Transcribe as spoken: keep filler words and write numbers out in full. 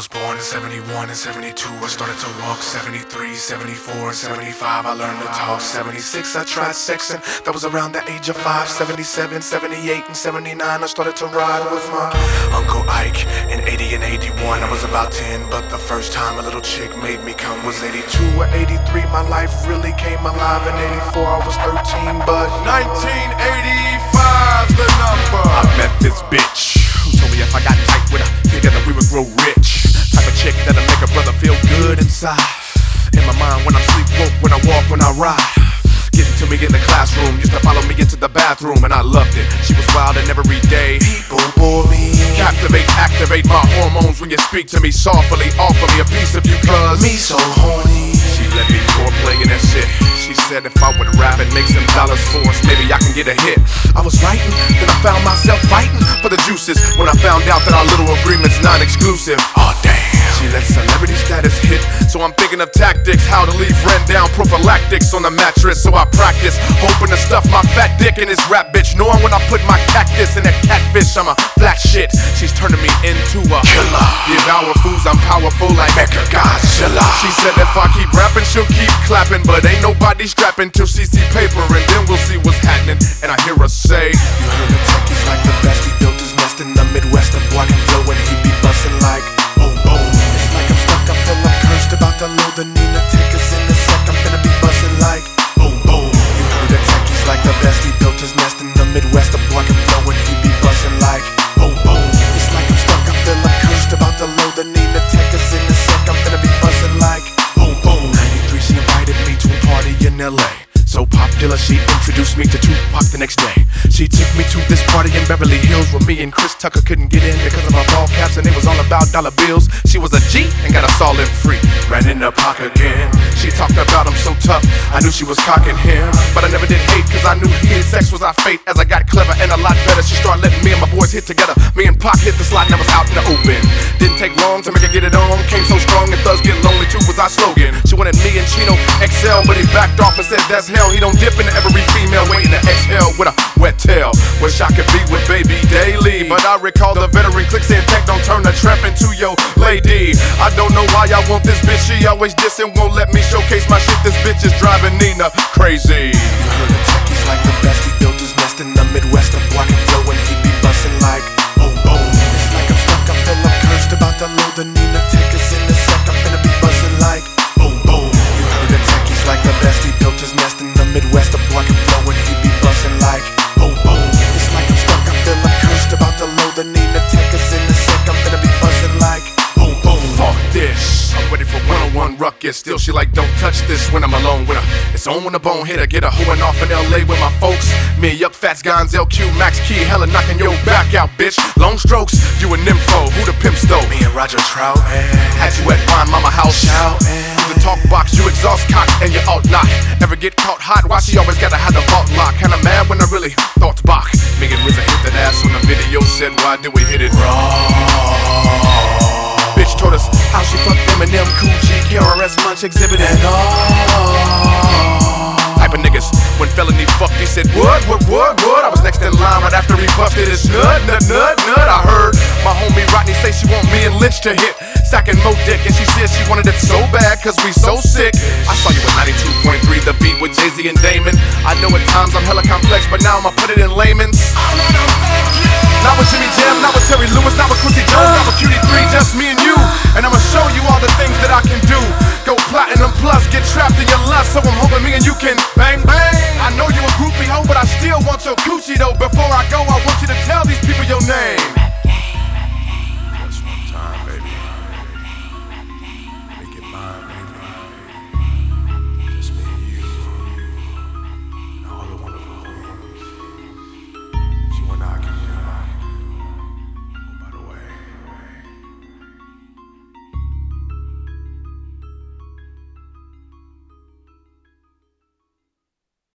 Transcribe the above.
was born in seventy-one and seventy-two. I started to walk. Seventy-three, seventy-four, seventy-five, I learned to talk. Seventy-six, I tried sexing. That was around the age of five. Seventy-seven, seventy-eight, and seventy-nine, I started to ride with my Uncle Ike. In eighty and eighty-one, I was about ten, but the first time a little chick made me come was eighty-two or eighty-three. My life really came alive. In eighty-four, I was thirteen, but nineteen eighty-five's the number. I met this bitch who told me if I got tight with her, together we would grow rich. Type of chick that'll make a brother feel good inside. In my mind when I sleep, woke, when I walk, when I ride. Getting to me in the classroom, used to follow me into the bathroom, and I loved it. She was wild and every day people bore me. Captivate, activate my hormones when you speak to me softly. Offer me a piece of you, cause me so horny. She let me foreplay in that shit. She said if I would rap and make some dollars for us, maybe I can get a hit. I was writing, then I found myself fighting for the juices when I found out that our little agreement's non-exclusive. Oh damn. She let celebrity status hit, so I'm thinking of tactics, how to leave rent down, prophylactics on the mattress. So I practice, hoping to stuff my fat dick in this rap bitch, knowing when I put my cactus in that catfish, I'm a flat shit. She's turning me into a killer. Devour fools, I'm powerful like Mecha Godzilla. She said if I keep rapping, she'll keep clapping, but ain't nobody strapping till she see paper, and then we'll see what's happening. And I hear her say, you heard the techies like the best, he built his nest in the Midwest. A boy can flow and he be bustin' like boom boom. It's like I'm stuck, I feel I'm cursed, about to load the Nina. Take us in a sec, I'm finna be bustin' like boom boom. You heard the techies like the best, he built his nest in the Midwest. A boy can flow and he be bustin' like boom boom. It's like I'm stuck, I feel I'm cursed, about to load the Nina. Take us in a sec, I'm finna be bustin' like boom boom. ninety-three, she invited me to a party in L A. So popular, she introduced me to Tupac the next day. She took me to this party in Beverly Hills where me and Chris Tucker couldn't get in because of my ball caps, and it was all about dollar bills. She was a G and got us all in free. Ran in the pocket again. She talked about him so tough, I knew she was cocking him. But I never did hate cause I knew he and sex was our fate. As I got clever and a lot better, she started letting me and my boys hit together. Me and Pac hit the slot and I was out in the open. Didn't take long to make her get it on. Came so strong and thugs get lonely too was our slogan. She wanted me and Chino X L, but he backed off and said that's hell. He don't dip into every female waiting to exhale with a wet tail. Wish I could be with baby daily, but I recall the veteran click saying tech don't turn the trap into your lady. I don't know why I want this bitch, she always dissing, won't let me showcase my shit. This bitch is driving Nina crazy. You heard the techies like the best, he built his nest in the Midwest. A boy can flow and he be bustin' like boom boom. It's like I'm stuck, I feel I'm cursed, about to load the Nina. Take us in a sec, I'm finna be bustin' like boom boom. You heard the techies like the best, he built his nest in the Midwest. A boy can flow and he be bustin' like boom boom. It's like I'm stuck, I feel I'm cursed, about to load the Nina. Take us in a sec, I'm finna be bustin' like boom boom. Fuck this, I'm ready for one oh one ruckus. Still she like don't touch this when I'm alone with her. It's on when the bone hit her, get her hoeing off in L A with my folks. Me, Yuck, Fats, Gons, L Q, Max Key, hella knocking your back out, bitch. Long strokes, you a nympho, who the pimp stole? Me and Roger Trout, had you at Wine Mama house. Through the talk box, you exhaust cock and you ought not ever get caught hot. Why she always gotta have the vault lock? Kinda mad when I really thought Bach. Me and R Z A hit that ass on the video, said why did we hit it raw? Bitch told us how she fucked Eminem, Cool G, K R S Lunch Exhibit, and all type of niggas. When felony fucked, he said what, what, what, what? I was next in line right after he busted his nut, nut, nut, nut. I heard my homie Rodney say she want me and Lynch to hit Sacking Mo Dick, and she said she wanted it so bad cause we so sick. I saw you at ninety-two point three, the beat with Jay-Z and Damon. I know at times I'm hella complex, but now I'ma put it in layman's. Not with Jimmy Jam, not with Terry Lewis, not with Quincy Jones, not with Q D three, just me and you. And I'ma show you all the things that I can do. Go platinum plus, get trapped in your lust, so I'm hoping me and you can bang bang. I know you a groupie hoe, but I still want your coochie though. Before